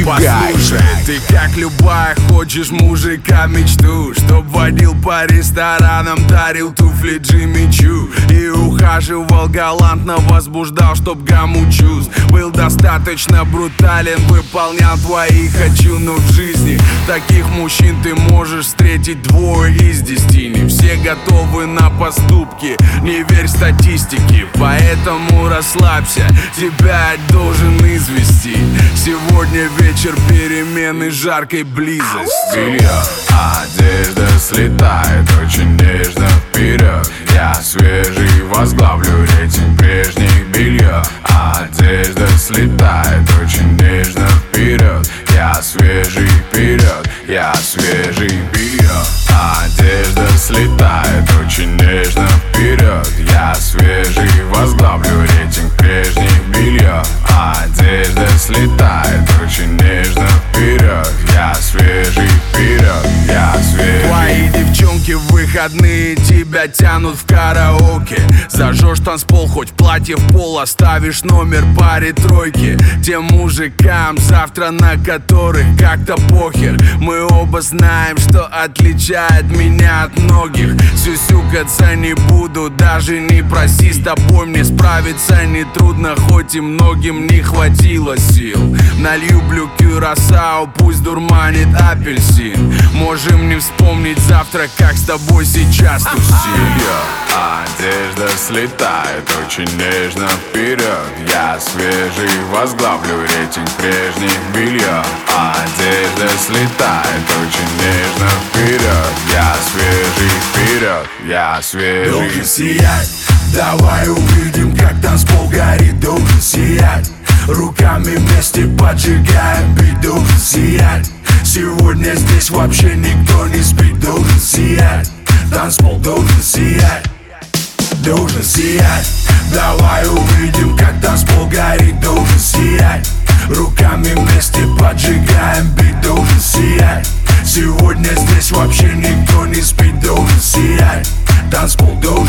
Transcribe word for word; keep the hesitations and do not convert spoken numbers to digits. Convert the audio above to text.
Послушай, ты как любая хочешь мужика мечту, чтоб водил по ресторанам, дарил туфли Джимми Чу и ухаживал галантно, возбуждал, чтоб гамму чувств. Был достаточно брутален, выполнял твои хочу. Но в жизни таких мужчин ты можешь встретить двое из десяти. Не все готовы на поступки, не верь статистике. Поэтому расслабься, тебя должен извести. Сегодня вечер перемены жаркой близости. Белье, одежда слетает очень нежно вперед. Я свежий, возглавлю рейтинг прежних. Белье, одежда слетает очень нежно вперед. Я свежий вперед, я свежий. Белье, одежда слетает очень нежно вперед. Я свежий, возглавлю рейтинг прежних. Белье, одежда слетает очень нежно вперед. Я свежий вперед, я свежий. Твои девчонки в выходные тебя тянут в караоке. Зажжешь танцпол, хоть платье в пол, оставишь номер паре тройки. Тем мужикам, завтра на которых как-то похер. Мы оба знаем, что отличает меня от многих. Сюсюкаться не буду, даже не проси. С тобой мне справиться нетрудно, хоть и многим не хватило сил. Налью блю кюрасао, пусть дурманит апельсин. Можем не вспомнить завтра, как с тобой сейчас тусим. Одежда слетает очень нежно вперед. Я свежий, возглавлю рейтинг прежних. Белье, одежда слетает очень нежно вперед. Я свежий вперед, я свежий. Должен сиять, давай увидим, как танцпол горит. Должен сиять, руками вместе поджигаем бит. Должен сиять, сегодня здесь вообще никто не спит. Должен сиять, танцпол должен сиять. Должен сиять, давай увидим, как танцпол горит. Должен сиять, руками вместе поджигаем бит. Должен сиять, сегодня здесь вообще никто не спит. Должен сиять, танцпол должен